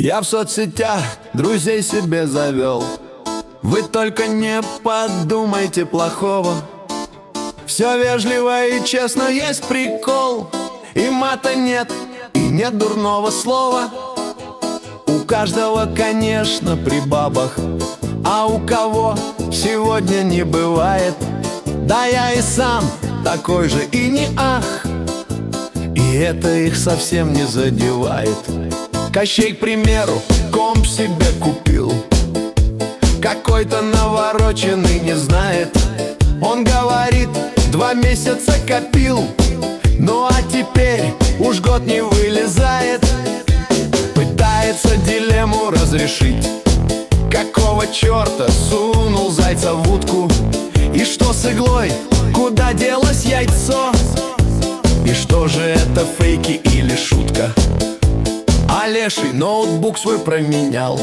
Я в соцсетях друзей себе завел. Вы только не подумайте плохого. Все вежливо и честно, есть прикол. И мата нет, и нет дурного слова. У каждого, конечно, при бабах, а у кого сегодня не бывает. Да я и сам такой же и не ах. И это их совсем не задевает. Кощей, к примеру, комп себе купил. Какой-то навороченный не знает. Он говорит, 2 месяца копил. Ну а теперь уж год не вылезает. Пытается дилемму разрешить. Какого черта сунул зайца в утку? И что с иглой? Куда делось яйцо? И что же это, фейки или шутка? А леший ноутбук свой променял.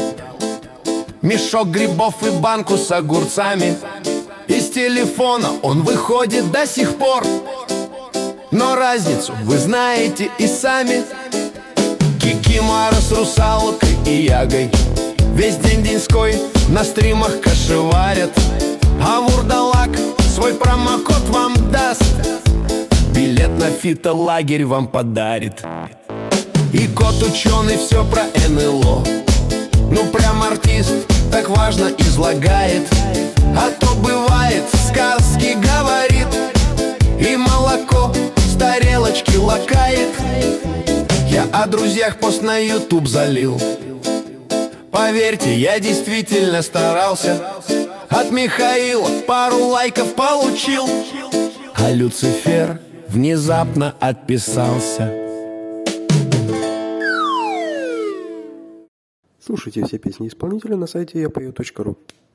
Мешок грибов и банку с огурцами. Из телефона он выходит до сих пор. Но разницу вы знаете и сами. Кикимора с русалкой и ягой весь день деньской на стримах кашеварят. А вурдалак свой промокод вам даст. Билет на фитолагерь вам подарит. И кот ученый все про НЛО. Ну прям артист так важно излагает. А то бывает, сказки говорит. И молоко с тарелочки лакает. Я о друзьях пост на YouTube залил. Поверьте, я действительно старался. От Михаила пару лайков получил. А Люцифер внезапно отписался. Слушайте все песни исполнителя на сайте yapayot.ru.